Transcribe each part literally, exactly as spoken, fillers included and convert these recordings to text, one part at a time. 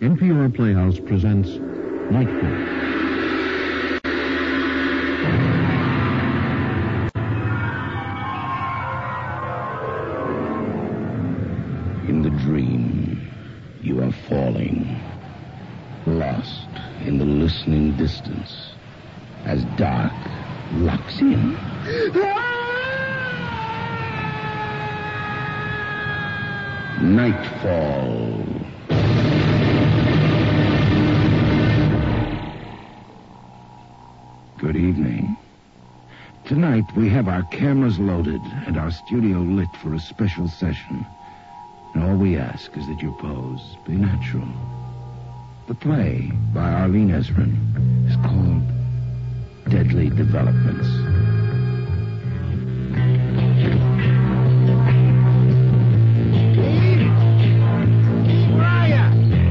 N P R Playhouse presents Nightfall. In the dream, you are falling, lost in the listening distance, as dark locks in. Nightfall. Good evening. Tonight we have our cameras loaded and our studio lit for a special session. And all we ask is that your pose be natural. The play by Arlene Ezrin is called Deadly Developments. Steve! Where are ya?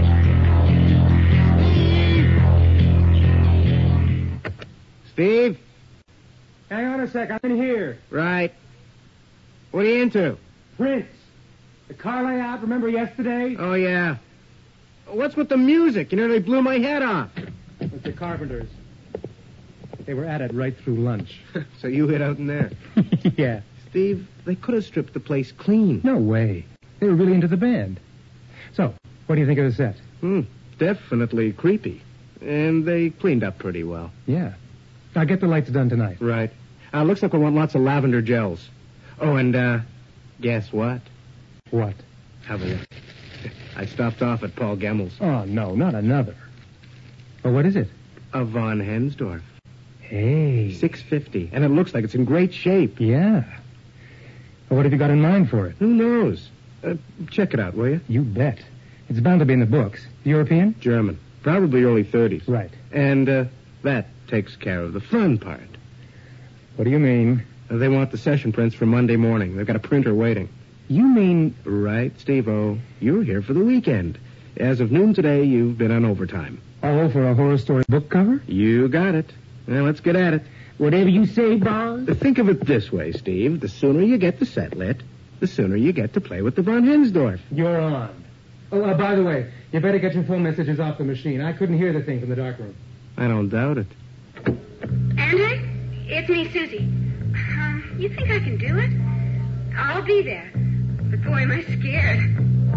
Steve! Steve? Hang on a sec, I'm in here. Right. What are you into? Prince. The car layout, remember yesterday? Oh, yeah. What's with the music? You nearly blew my head off. With the Carpenters. They were at it right through lunch. So you hid out in there. Yeah. Steve, they could have stripped the place clean. No way. They were really into the band. So, what do you think of the set? Hmm. Definitely creepy. And they cleaned up pretty well. Yeah. Now get the lights done tonight. Right. Uh, looks like we want lots of lavender gels. Oh, and, uh, guess what? What? Have a look. I stopped off at Paul Gemmel's. Oh, no, not another. Oh, what is it? A Von Hensdorf. Hey. six fifty. And it looks like it's in great shape. Yeah. Well, what have you got in mind for it? Who knows? Uh, check it out, will you? You bet. It's bound to be in the books. European? German. Probably early thirties. Right. And, uh, that takes care of the fun part. What do you mean? Uh, they want the session prints for Monday morning. They've got a printer waiting. You mean... Right, Steve-O. You're here for the weekend. As of noon today, you've been on overtime. Oh, for a horror story book cover? You got it. Now, let's get at it. Whatever you say, boss. Think of it this way, Steve. The sooner you get the set lit, the sooner you get to play with the Von Hensdorf. You're on. Oh, uh, by the way, you better get your phone messages off the machine. I couldn't hear the thing from the dark room. I don't doubt it. Andrew? It's me, Susie. Um, you think I can do it? I'll be there. But boy, am I scared.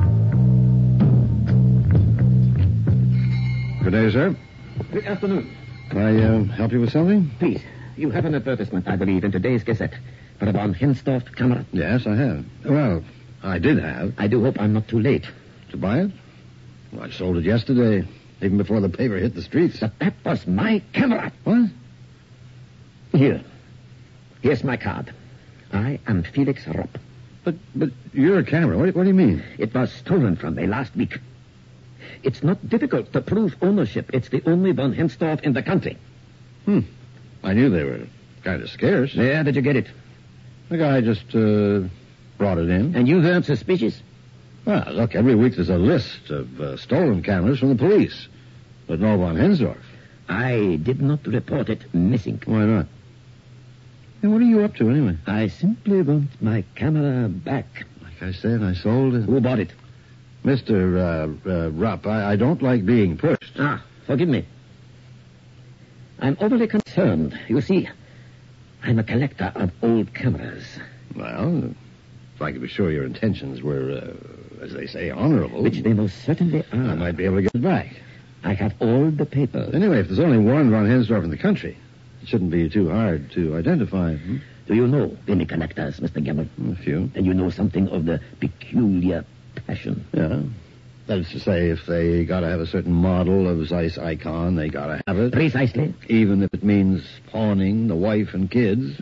Good day, sir. Good afternoon. Can I uh, help you with something? Please, you have an advertisement, I believe, in today's Gazette for a Von Hensdorf camera. Yes, I have. Well, I did have. I do hope I'm not too late. To buy it? Well, I sold it yesterday, even before the paper hit the streets. But that was my camera. What? Here. Here's my card. I am Felix Rupp. But but you're a camera. What, what do you mean? It was stolen from me last week. It's not difficult to prove ownership. It's the only Von Hensdorf in the country. Hmm. I knew they were kind of scarce. Where did you get it? The guy just uh, brought it in. And you weren't suspicious? Well, look, every week there's a list of uh, stolen cameras from the police. But no Von Hensdorf. I did not report it missing. Why not? Hey, what are you up to, anyway? I simply want my camera back. Like I said, I sold it. Who bought it? Mister Uh, uh, Rupp, I, I don't like being pushed. Ah, forgive me. I'm overly concerned. You see, I'm a collector of old cameras. Well, if I could be sure your intentions were, uh, as they say, honorable. Which they most certainly are. I might be able to get it back. I have all the papers. Anyway, if there's only one Von Hensdorf in the country, it shouldn't be too hard to identify. Hmm? Do you know any collectors, Mister Gemmel? A few. And you know something of the peculiar passion? Yeah. That is to say, if they gotta have a certain model of Zeiss icon, they gotta have it. Precisely. Even if it means pawning the wife and kids.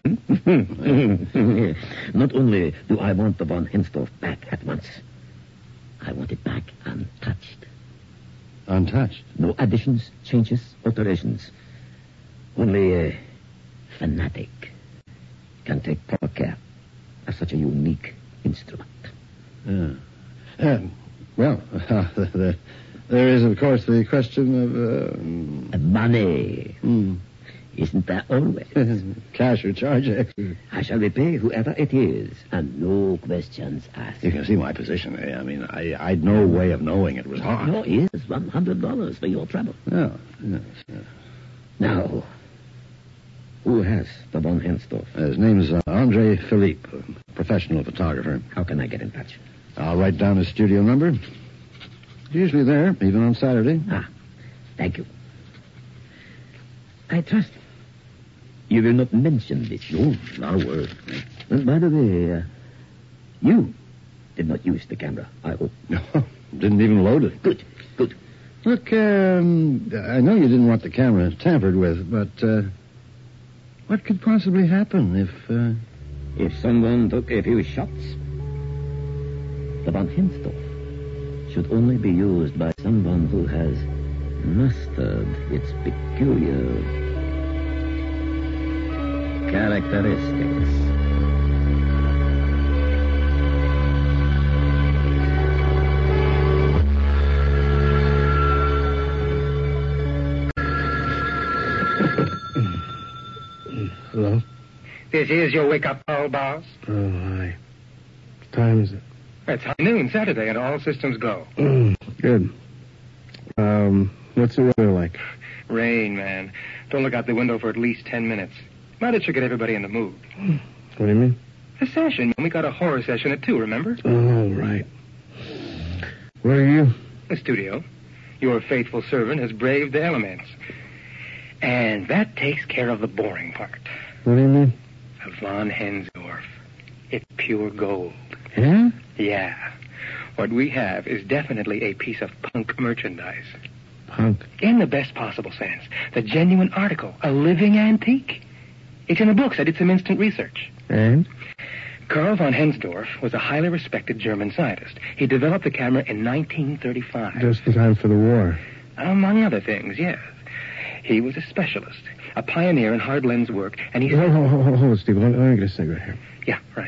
Not only do I want the Von Hensdorf back at once, I want it back untouched. Untouched? No additions, changes, alterations. Only a fanatic can take proper care of such a unique instrument. Yeah. Um, well, uh, there is, of course, the question of... Uh, Money. Hmm. Isn't there always? Cash or charge extra. I shall repay whoever it is, and no questions asked. You can see my position. eh? I mean, I, I'd no way of knowing it was hot. No, is one hundred dollars for your trouble. No, yes, yes. Now, who has the von Hensdorf? His name's uh, Andre Philippe, a professional photographer. How can I get in touch? I'll write down his studio number. Usually there, even on Saturday. Ah, thank you. I trust you. You will not mention this. No, not a word. And by the way, uh, you did not use the camera, I hope. No, didn't even load it. Good, good. Look, um, I know you didn't want the camera tampered with, but uh, what could possibly happen if... Uh... If someone took a few shots, the von Hensdorf should only be used by someone who has mastered its peculiar characteristics. Hello? This is your wake-up call, boss. Oh, hi. What time is it? It's high noon Saturday, and all systems go. Good. Um, what's the weather like? Rain, man. Don't look out the window for at least ten minutes. But it should get everybody in the mood. What do you mean? The session. We got a horror session at two, remember? Oh, right. Where are you? The studio. Your faithful servant has braved the elements. And that takes care of the boring part. What do you mean? The von Hensdorf. It's pure gold. Yeah? Yeah. What we have is definitely a piece of punk merchandise. Punk? In the best possible sense. The genuine article. A living antique. It's in the books. I did some instant research. And? Karl von Hensdorf was a highly respected German scientist. He developed the camera in nineteen thirty-five. Just in time for the war. Among other things, yes. He was a specialist, a pioneer in hard lens work, and he... Hold, hold, hold, hold, Steve. Let, let me get a cigarette here. Yeah, right.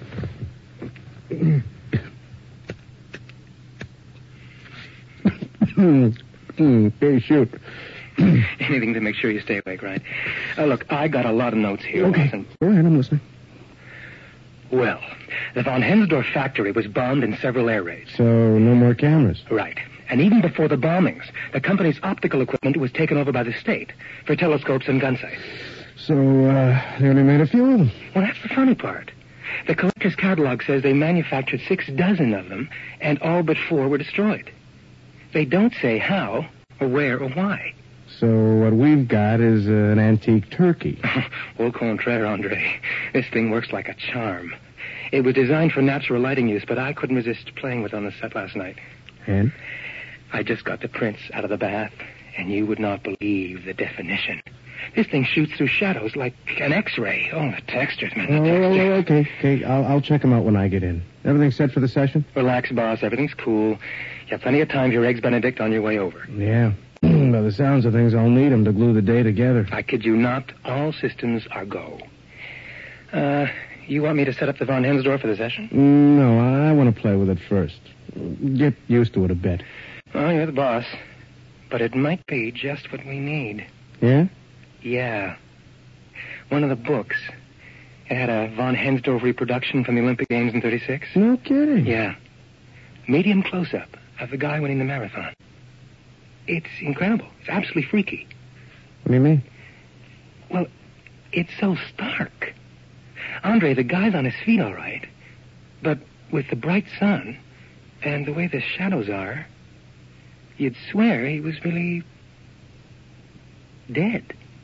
Okay, shoot. Anything to make sure you stay awake, right? Uh, look, I got a lot of notes here. Okay, Watson. go ahead, I'm listening. Well, the von Hensdorf factory was bombed in several air raids. So, no more cameras? Right. And even before the bombings, the company's optical equipment was taken over by the state for telescopes and gun sights. So, uh, they only made a few of them? Well, that's the funny part. The collector's catalog says they manufactured six dozen of them, and all but four were destroyed. They don't say how, or where, or why. So what we've got is uh, an antique turkey. Au contraire, Andre. This thing works like a charm. It was designed for natural lighting use, but I couldn't resist playing with it on the set last night. And? I just got the prints out of the bath, and you would not believe the definition. This thing shoots through shadows like an X-ray. Oh, the textures, man, the Oh, textures. okay, okay. I'll, I'll check them out when I get in. Everything set for the session? Relax, boss. Everything's cool. You have plenty of time for your Eggs Benedict on your way over. Yeah. By the sounds of things, I'll need them to glue the day together. I kid you not. All systems are go. Uh, you want me to set up the von Hensdorf for the session? No, I want to play with it first. Get used to it a bit. Oh, you're the boss. But it might be just what we need. Yeah? Yeah. One of the books. It had a von Hensdorf reproduction from the Olympic Games in thirty-six. No kidding. Yeah. Medium close-up of the guy winning the marathon. It's incredible. It's absolutely freaky. What do you mean? Well, it's so stark. Andre, the guy's on his feet all right. But with the bright sun and the way the shadows are, you'd swear he was really dead.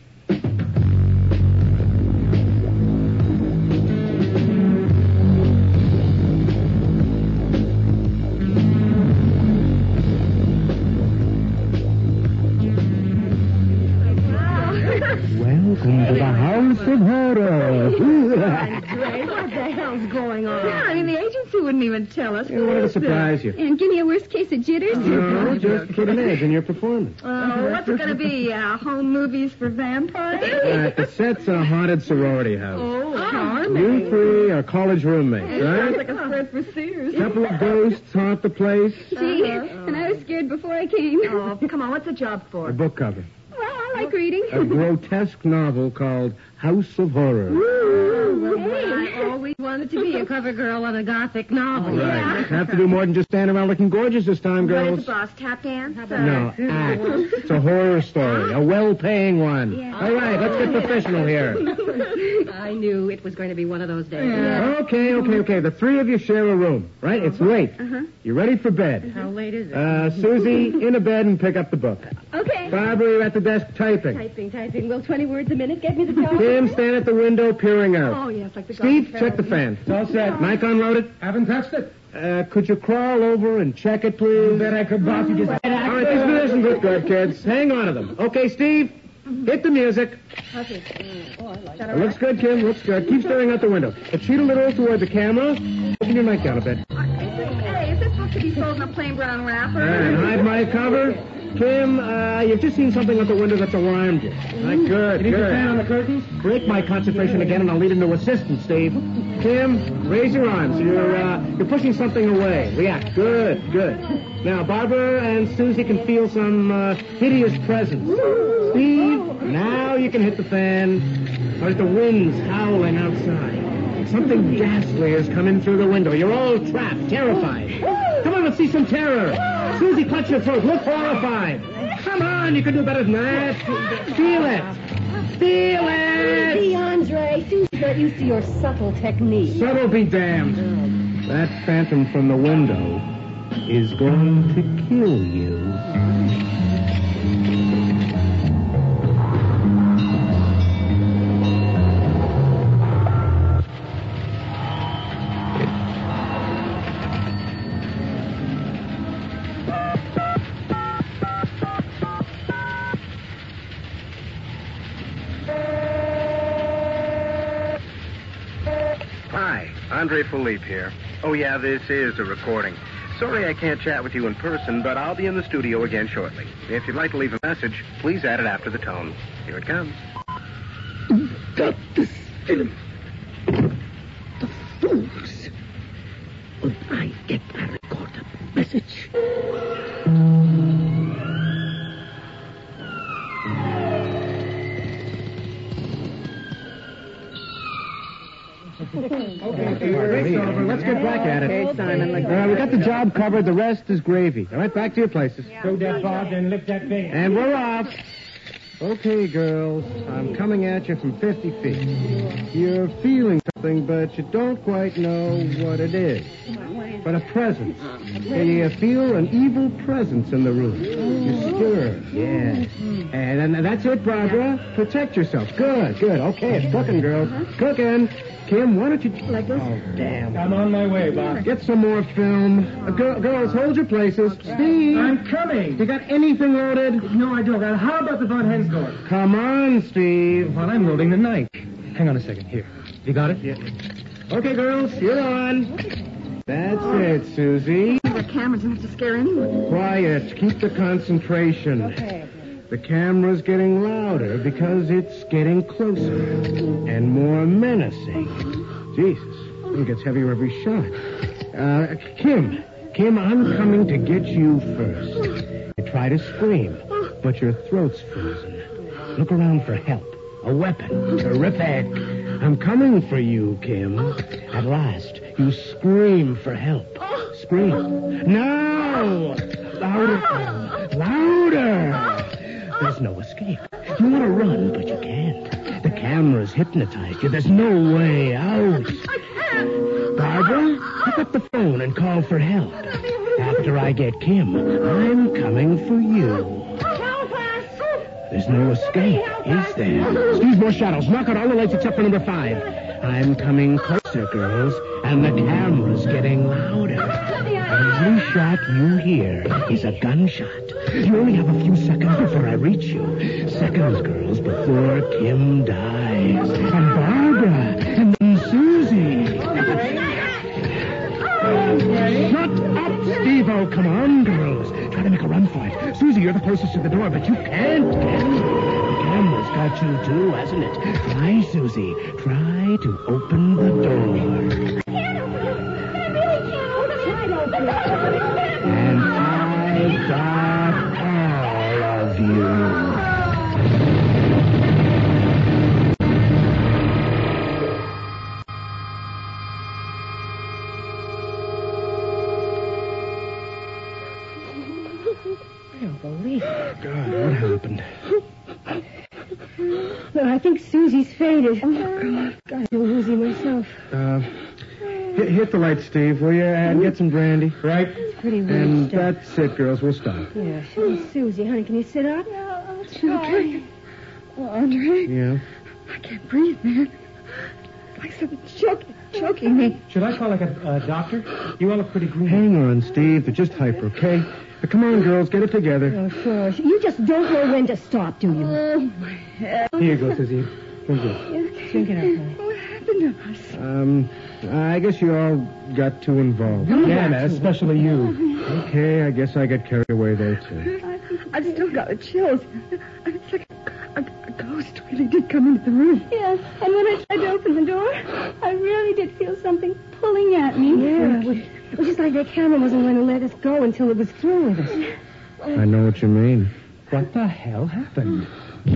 Welcome to the House of Horror. Andre, what the hell's going on? Yeah, I mean, the agency wouldn't even tell us. I wanted to surprise you. And give me a worst case of jitters? No, just kidding Edge in your performance. Oh, what's it going to be? Uh, home movies for vampires? Uh, the set's a haunted sorority house. Oh, charming. You three are college roommates, It sounds right? like a spread for Sears. A couple of ghosts haunt the place. Gee, and I was scared before I came. Oh, come on, what's the job for? A book cover. Well, I like reading. A grotesque novel called House of Horror. Ooh, hey. I always wanted to be a cover girl on a gothic novel. Right. Have to do more than just stand around looking gorgeous this time, What girls. is the boss? Tap dance? No, act. It's a horror story. A well-paying one. Yeah. All right, let's get professional here. I knew it was going to be one of those days. Okay, okay, okay. The three of you share a room, right? It's late. Uh-huh. You ready for bed? How late is it? Uh, Susie, in a bed and pick up the book. Okay. Barbara, you're at the desk typing. Typing, typing. Will twenty words a minute get me the job? Tim, stand at the window peering out. Oh, yes, like the Steve, Gothic check the Parody. fan. It's all set. Mic unloaded? Haven't touched it. Uh, could you crawl over and check it, please? Bet I could, boss. You just... All right, these positions look good, kids. Hang on to them. Okay, Steve, hit the music. Okay. Oh, I like It looks good, Kim. Looks good. Keep staring out the window. But cheat a little toward the camera. Open your mic down a bit. Hey, is this supposed to be sold in a plain brown wrapper? And hide my cover. Kim, uh, you've just seen something out the window that's alarmed you. Right, good, Need good. your fan on the curtains? Break my concentration again, and I'll lead into assistance, Steve. Kim, raise your arms. You're uh, you're pushing something away. React. Good, good. Now, Barbara and Susie can feel some uh, hideous presence. Steve, now you can hit the fan. Or the wind's howling outside. Something ghastly has come in through the window. You're all trapped, terrified. Come on, let's see some terror. Susie, clutch your throat. Look horrified. Come on, you can do better than that. Feel it. Feel it. Easy, Andre. Susie's not used to your subtle technique. Subtle be damned. That phantom from the window is going to kill you. Hi, Andre Philippe here. Oh, yeah, this is a recording. Sorry I can't chat with you in person, but I'll be in the studio again shortly. If you'd like to leave a message, please add it after the tone. Here it comes. Got this film. The fools. When I get a recorded message. Okay, over. Let's get back at it. Okay, Simon. Look. Uh, we got the job covered. The rest is gravy. All right, back to your places. Throw that bob and lift that thing. And we're off. Okay, girls. I'm coming at you from fifty feet. You're feeling something, but you don't quite know what it is. But a presence. You feel an evil presence in the room. You stir. Yes. And, and that's it, Barbara. Protect yourself. Good, good. Okay, it's cooking, girls. Cooking. Kim, why don't you... Like this? Oh, damn. I'm on my way, boss. Get some more film. Uh, girl, girls, hold your places. Steve. I'm coming. You got anything loaded? No, I don't. Uh, How about the Von Hens door? Come on, Steve. Well, I'm loading the knife. Hang on a second. Here. You got it? Yeah. Okay, girls, you're on. That's it, Susie. The camera's enough to scare anyone. Quiet. Keep the concentration. Okay. The camera's getting louder because it's getting closer and more menacing. Jesus, it gets heavier every shot. Uh, Kim, Kim, I'm coming to get you first. You try to scream, but your throat's frozen. Look around for help. A weapon. Terrific. I'm coming for you, Kim. At last, you scream for help. Scream. No! Louder, Kim. Louder! There's no escape. You want to run, but you can't. The camera's hypnotized you. There's no way out. I can't. Barbara, pick up the phone and call for help. After I get Kim, I'm coming for you. Help us. There's no escape, is there? Excuse more shadows. Knock out all the lights except for number five. I'm coming closer, girls, and the camera's getting louder. Every shot you hear is a gunshot. You only have a few seconds before I reach you. Seconds, girls, before Kim dies. And Barbara, and then Susie. Shut up, Steve-O. Come on, girls. Try to make a run for it. Susie, you're the closest to the door, but you can't get in. The camera's got you, too, hasn't it? Try, Susie. Try to open the door. I can't open it. I really can't open it. I don't know. And I've got all of you. I don't believe it. God, what happened? Well, I think Susie's fainted. Oh, God, I feel woozy myself. Uh, hit, hit the light, Steve, will you? And get some brandy, right? It's pretty weird And stuff. that's it, girls. We'll stop. Yeah, sure. Susie, honey, can you sit up? Yeah, I'll try. Oh, Andre, Yeah? I can't breathe, man. Like something's choking, choking me. Should I call like a uh, doctor? You all look pretty green. Hang on, Steve. They're just hyper, okay? Now, come on, girls. Get it together. Oh, sure. You just don't know when to stop, do you? Oh, my head. Here you go, Susie. Drink it. Drink it up, honey. What happened to us? Um, I guess you all got too involved. Yeah, man, especially you. Okay, I guess I got carried away there, too. I, I've still got the chills. It's like a, a, a ghost really did come into the room. Yes, and when I tried to open the door, I really did feel something pulling at me. Yeah, it was, it was just like that camera wasn't going to let us go until it was through with us. I know what you mean. What the hell happened?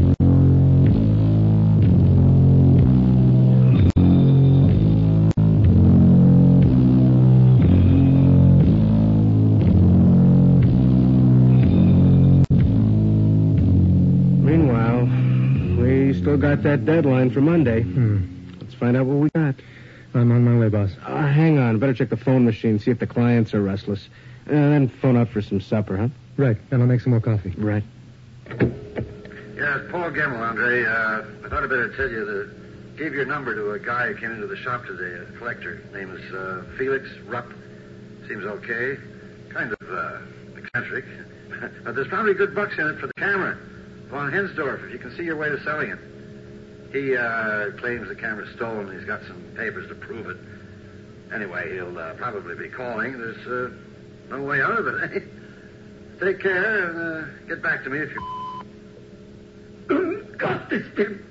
Meanwhile, we still got that deadline for Monday. Hmm. Let's find out what we got. I'm on my way, boss. Uh, hang on. Better check the phone machine, see if the clients are restless. And then phone out for some supper, huh? Right, and I'll make some more coffee. Right. Yeah, it's Paul Gemmell, Andre. Uh, I thought I'd better tell you that gave your number to a guy who came into the shop today, a collector. Name is uh, Felix Rupp. Seems okay. Kind of uh, eccentric. But there's probably good bucks in it for the camera. Von Hensdorf, if you can see your way to selling it. He uh, claims the camera's stolen and he's got some papers to prove it. Anyway, he'll uh, probably be calling. There's uh, no way out of it, eh? Take care and uh, get back to me if you... God, this thing.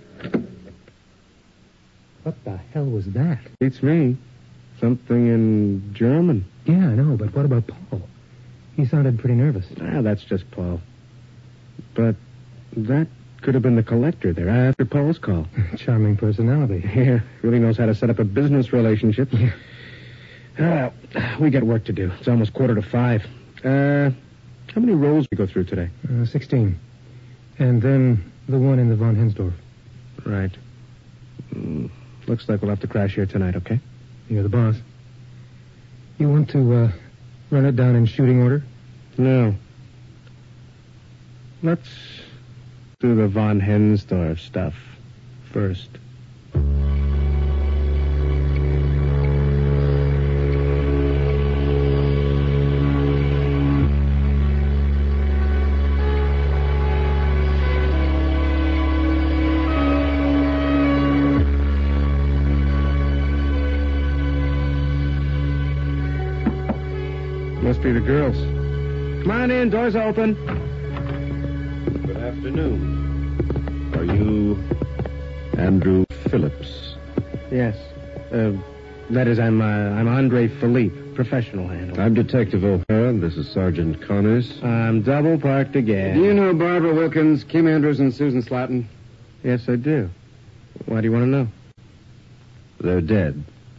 What the hell was that? Beats me. Something in German. Yeah, I know, but what about Paul? He sounded pretty nervous. Ah, that's just Paul. But that could have been the collector there after Paul's call. Charming personality. Yeah, really knows how to set up a business relationship. Yeah. Uh, we got work to do. It's almost quarter to five. Uh, how many rolls we go through today? Uh, sixteen. And then the one in the Von Hensdorf. Right. Mm, looks like we'll have to crash here tonight, okay? You're the boss. You want to uh, run it down in shooting order? No. Let's do the Von Hensdorf stuff first. Must be the girls. Come on in, door's open. Good afternoon. Are you Andrew Phillips? Yes. Uh, that is, I'm uh, I'm Andre Philippe, professional handler. I'm Detective O'Hara, and this is Sergeant Connors. I'm double parked again. Do you know Barbara Wilkins, Kim Andrews, and Susan Slatton? Yes, I do. Why do you want to know? They're dead.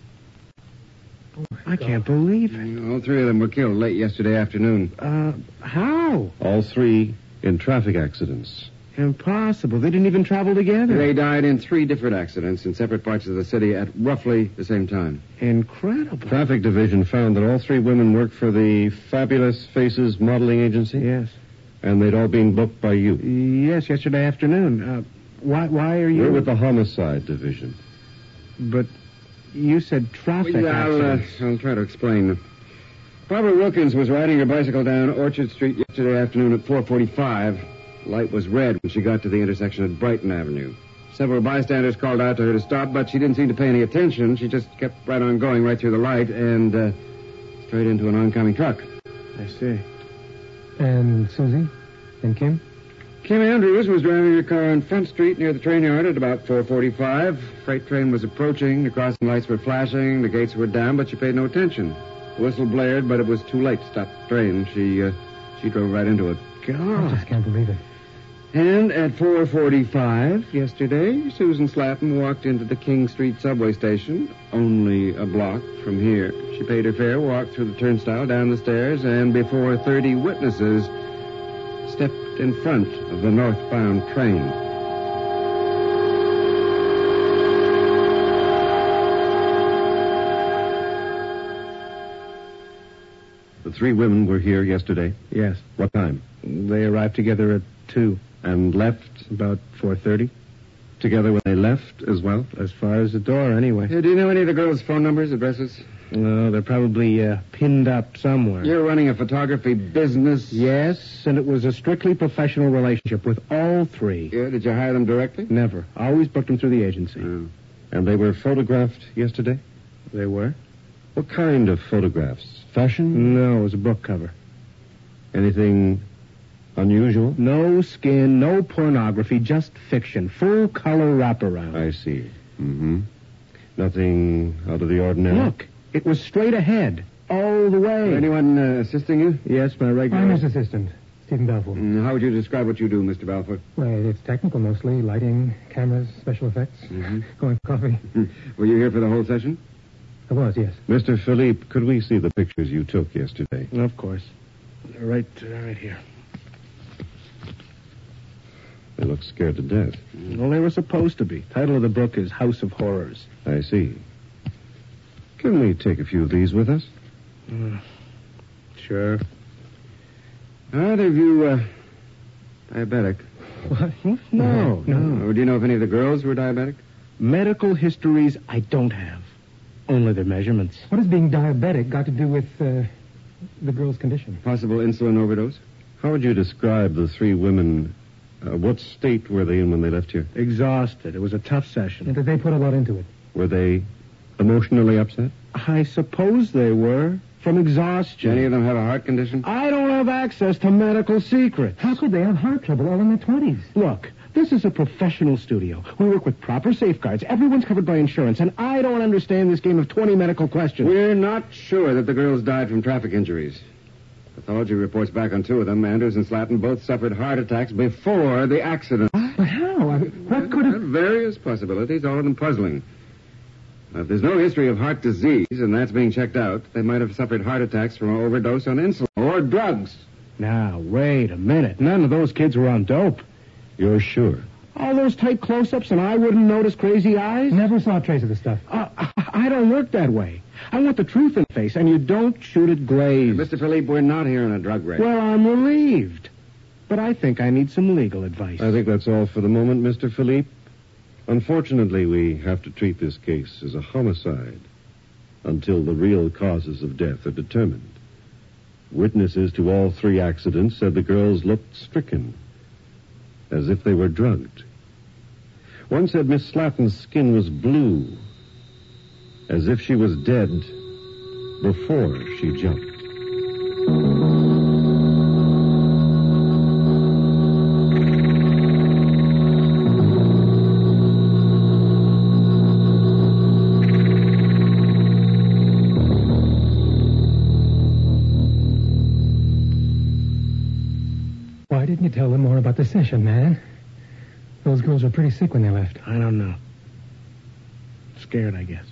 I can't believe it. All three of them were killed late yesterday afternoon. Uh, how? All three in traffic accidents. Impossible. They didn't even travel together. They died in three different accidents in separate parts of the city at roughly the same time. Incredible. Traffic Division found that all three women worked for the Fabulous Faces modeling agency? Yes. And they'd all been booked by you? Yes, yesterday afternoon. Uh, why, why are you... We're with the Homicide Division. But you said traffic Well, yeah, I'll, uh, accidents. I'll try to explain. Barbara Wilkins was riding her bicycle down Orchard Street yesterday afternoon at four forty-five. Light was red when she got to the intersection at Brighton Avenue. Several bystanders called out to her to stop, but she didn't seem to pay any attention. She just kept right on going right through the light and uh, straight into an oncoming truck. I see. And Susie? And Kim? Kim Andrews was driving her car on Front Street near the train yard at about four forty-five. Freight train was approaching. The crossing lights were flashing. The gates were down, but she paid no attention. The whistle blared, but it was too late to stop the train. She, uh, she drove right into it. I God. just can't believe it. And at four forty-five yesterday, Susan Slatton walked into the King Street subway station, only a block from here. She paid her fare, walked through the turnstile, down the stairs, and before thirty witnesses, stepped in front of the northbound train. The three women were here yesterday? Yes. What time? They arrived together at two. And left? About four thirty. Together when they left as well? As far as the door, anyway. Hey, do you know any of the girls' phone numbers, addresses? No, they're probably uh, pinned up somewhere. You're running a photography business? Yes, and it was a strictly professional relationship with all three. Yeah, did you hire them directly? Never. Always booked them through the agency. Oh. And they were photographed yesterday? They were? What kind of photographs? Fashion? No, it was a book cover. Anything unusual? No skin, no pornography, just fiction. Full color wraparound. I see. Mm-hmm. Nothing out of the ordinary? Look, it was straight ahead, all the way. Anyone uh, assisting you? Yes, my regular... I'm his assistant, Stephen Balfour. Mm, how would you describe what you do, Mister Balfour? Well, it's technical mostly. Lighting, cameras, special effects. Mm-hmm. Going for coffee. Were you here for the whole session? I was, yes. Mister Philippe, could we see the pictures you took yesterday? Of course. Right, uh, right here. They look scared to death. Well, they were supposed to be. Title of the book is House of Horrors. I see. Can we take a few of these with us? Uh, sure. Either of you, uh, diabetic? What? No, no. no. Do you know if any of the girls were diabetic? Medical histories I don't have. Only their measurements. What has being diabetic got to do with uh, the girl's condition? Possible insulin overdose? How would you describe the three women? Uh, what state were they in when they left here? Exhausted. It was a tough session. And did they put a lot into it? Were they emotionally upset? I suppose they were. From exhaustion. Any of them have a heart condition? I don't have access to medical secrets. How could they have heart trouble all in their twenties? Look, this is a professional studio. We work with proper safeguards. Everyone's covered by insurance, and I don't understand this game of twenty medical questions. We're not sure that the girls died from traffic injuries. Pathology reports back on two of them. Andrews and Slatton both suffered heart attacks before the accident. But how? I mean, what could have... Various possibilities, all of them puzzling. Now, if there's no history of heart disease, and that's being checked out, they might have suffered heart attacks from an overdose on insulin or drugs. Now, wait a minute. None of those kids were on dope. You're sure? All those tight close-ups and I wouldn't notice crazy eyes? Never saw a trace of the stuff. Uh, I don't work that way. I want the truth in the face, and you don't shoot it glazed. Mister Philippe, we're not here on a drug raid. Well, I'm relieved. But I think I need some legal advice. I think that's all for the moment, Mister Philippe. Unfortunately, we have to treat this case as a homicide until the real causes of death are determined. Witnesses to all three accidents said the girls looked stricken, as if they were drugged. One said Miss Slatton's skin was blue, as if she was dead before she jumped. Why didn't you tell them more about the session, man? Those girls were pretty sick when they left. I don't know. Scared, I guess.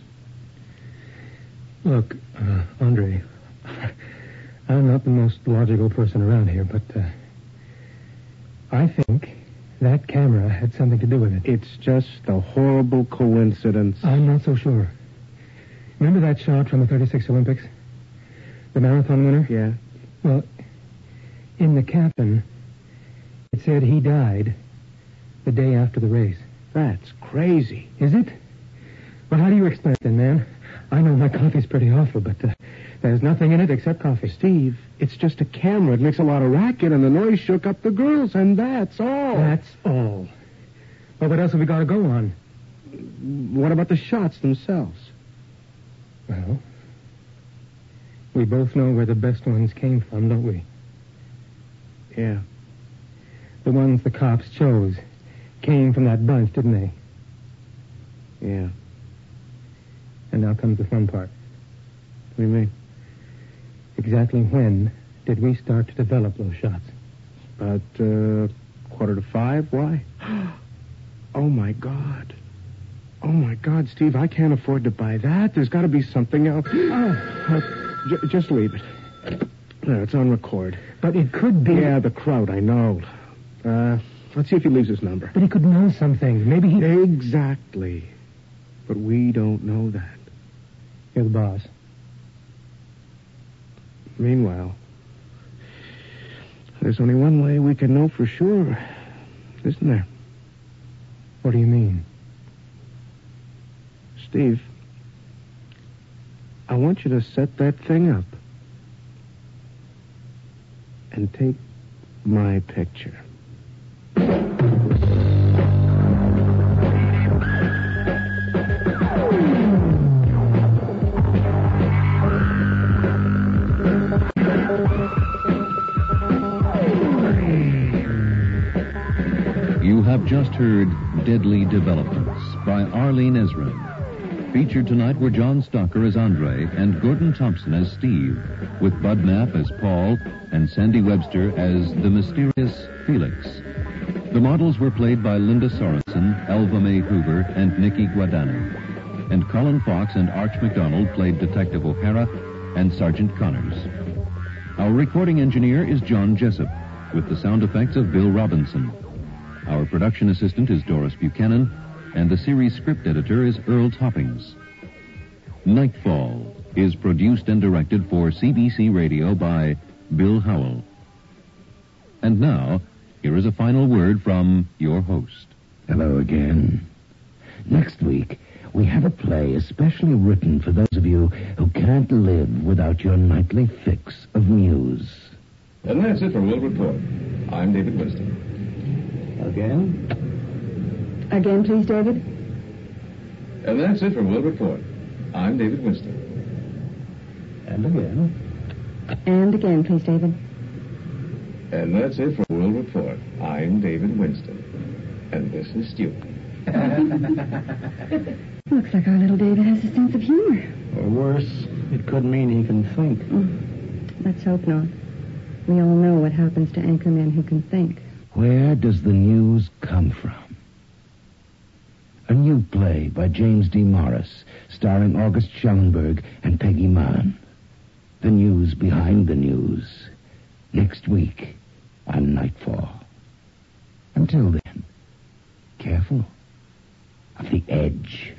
Look, uh, Andre, I'm not the most logical person around here, but uh, I think that camera had something to do with it. It's just a horrible coincidence. I'm not so sure. Remember that shot from the thirty-six Olympics? The marathon winner? Yeah. Well, in the caption, it said he died the day after the race. That's crazy. Is it? Well, how do you explain it then, man? I know my coffee's pretty awful, but uh, there's nothing in it except coffee. Steve, it's just a camera. It makes a lot of racket, and the noise shook up the girls, and that's all. That's all. Well, what else have we got to go on? What about the shots themselves? Well, we both know where the best ones came from, don't we? Yeah. The ones the cops chose came from that bunch, didn't they? Yeah. And now comes the fun part. What do you mean? Exactly when did we start to develop those shots? About uh, Quarter to five? Why? Oh, my God. Oh, my God, Steve, I can't afford to buy that. There's got to be something else. Oh, uh, j- just leave it. There, it's on record. But it could be... Yeah, the crowd, I know. Uh, let's see if he leaves his number. But he could know something. Maybe he... Exactly. But we don't know that. You're the boss. Meanwhile, there's only one way we can know for sure, isn't there? What do you mean? Steve, I want you to set that thing up and take my picture. You have just heard Deadly Developments by Arlene Ezra. Featured tonight were John Stocker as Andre and Gordon Thompson as Steve, with Bud Knapp as Paul and Sandy Webster as the mysterious Felix. The models were played by Linda Sorensen, Elva Mae Hoover, and Nikki Guadani. And Colin Fox and Arch McDonald played Detective O'Hara and Sergeant Connors. Our recording engineer is John Jessup, with the sound effects of Bill Robinson. Our production assistant is Doris Buchanan, and the series script editor is Earl Toppings. Nightfall is produced and directed for C B C Radio by Bill Howell. And now, here is a final word from your host. Hello again. Next week, we have a play especially written for those of you who can't live without your nightly fix of news. And that's it for World Report. I'm David Winston. Again? Again, please, David. And that's it for World Report. I'm David Winston. And again. And again, please, David. And that's it for World Report. I'm David Winston. And this is Stuart. Looks like our little David has a sense of humor. Or worse, it could mean he can think. Mm. Let's hope not. We all know what happens to anchormen who can think. Where does the news come from? A new play by James D. Morris, starring August Schellenberg and Peggy Mann. The news behind the news. Next week on Nightfall. Until then, careful of the edge.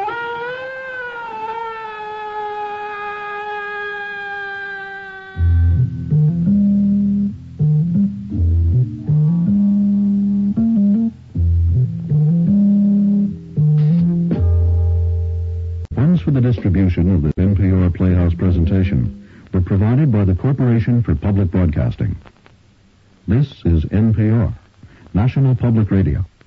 For the distribution of this N P R Playhouse presentation were provided by the Corporation for Public Broadcasting. This is N P R, National Public Radio.